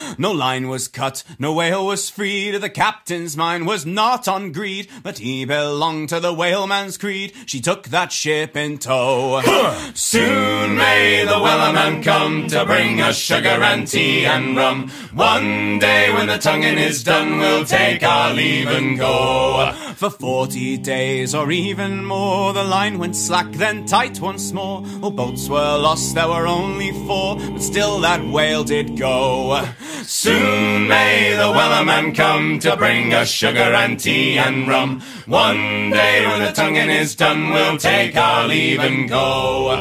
No line was cut, no whale was freed. The captain's mind was not on greed, but he belonged to the whaleman's creed. She took that ship in tow. Soon may the Wellerman come to bring us sugar and tea and rum. One day when the tonguing is done, we'll take our leave and go. For 40 days or even more, the line went slack, then tight once more. All boats were lost, there were only 4, but still that whale did go. Soon may the Wellerman come to bring us sugar and tea and rum. One day when the tonguing is done, we'll take our leave and go.